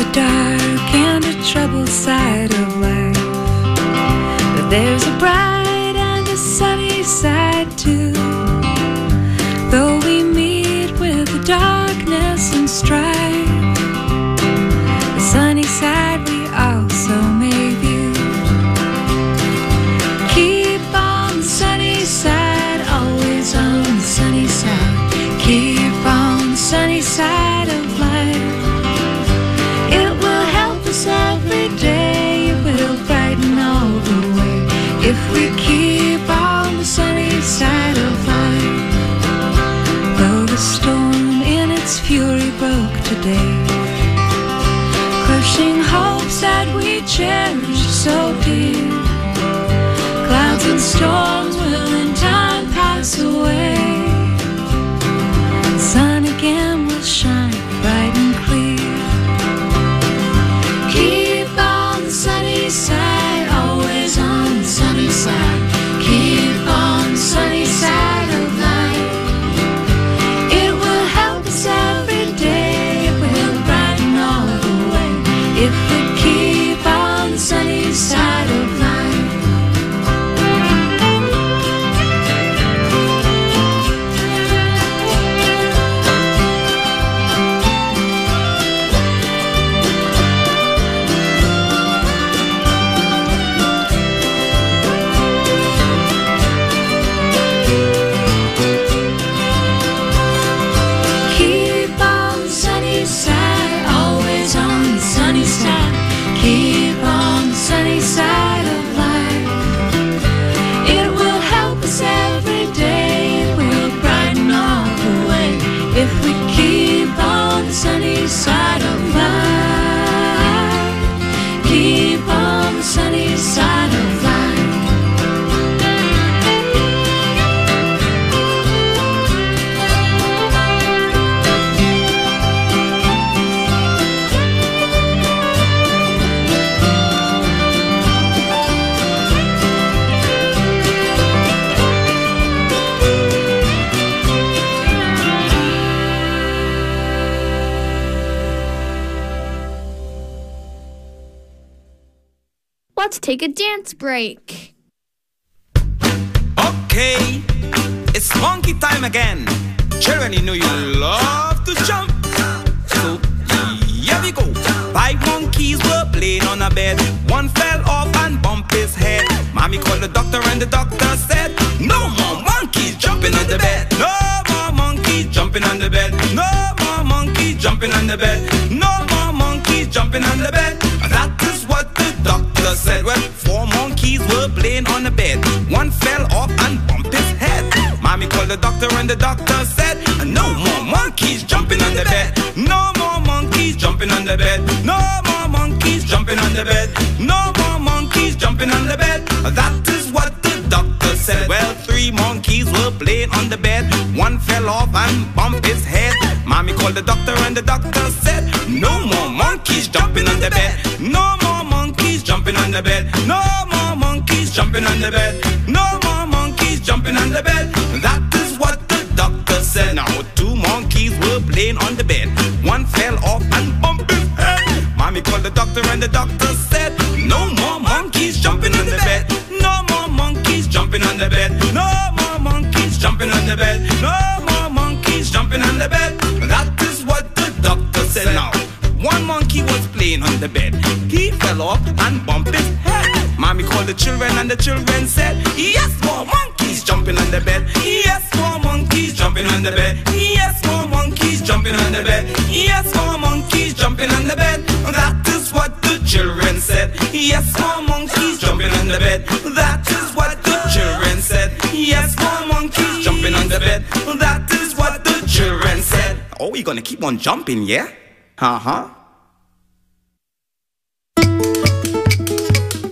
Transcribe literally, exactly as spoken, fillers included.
dark and a troubled side of life, but there's a bright and a sunny side too. Though we meet with the darkness and strife, the sunny side we also may view. Keep on the sunny side, always on the sunny side. Keep on the sunny side of life. It will help us every day, it will brighten all the way if we keep on the sunny side of life. Though the storm in its fury broke today, crushing hopes that we cherished so dear, clouds and storms will in time pass away. The sun again will shine bright and clear. Keep on the sunny side, always on the sunny side. Keep on the sunny side of life. It will help us every day, it will brighten all the way if we keep on the sunny side of life. Keep on the sunny side, always on the sunny side. Keep on the sunny side of life. It will help us every day, it will brighten all the way if we keep on the sunny side of life. Keep on the sunny side of life. Let's take a dance break. Okay, it's monkey time again. Children, you know you love to jump. So, here we go. Five monkeys were playing on a bed. One fell off and bumped his head. Mommy called the doctor and the doctor said, no more monkeys jumping on the bed. No more monkeys jumping on the bed. No more monkeys jumping on the bed. No more monkeys jumping on the bed. That is what the doctor said. Well, four monkeys were playing on the bed. One fell off and bumped his head. Mommy called the doctor and the doctor said, no more monkeys jumping on the bed. No more monkeys jumping on the bed. No more monkeys jumping on the bed. No more monkeys jumping on the bed. That is what the doctor said. Well, three monkeys were playing on the bed. One fell off and bumped his head. Mommy called the doctor and the doctor said, no more monkeys jumping on the bed. No more monkeys jumping on the bed. No more monkeys jumping on the bed. No more monkeys jumping on the bed. That is what the doctor said. Now two monkeys were playing on the bed. One fell off and bumped his head. Mommy called the doctor and the doctor said, no more monkeys jumping on the bed. No more monkeys jumping on the bed. No more monkeys jumping on the bed. No more monkeys jumping on the bed. That is what the doctor said. Now one monkey was playing on the bed. He fell off and bumped his head. Mommy called the children and the children said, yes, more monkeys jumping on the bed. Yes, more monkeys jumping on the bed. Yes, more monkeys jumping on the bed. Yes, more monkeys jumping on the bed. That is what the children said. Yes, more monkeys jumping on the bed. That is what the children said. Yes, more monkeys jumping on the bed. That is what the children said. Oh, we're gonna keep on jumping, yeah? Uh-huh.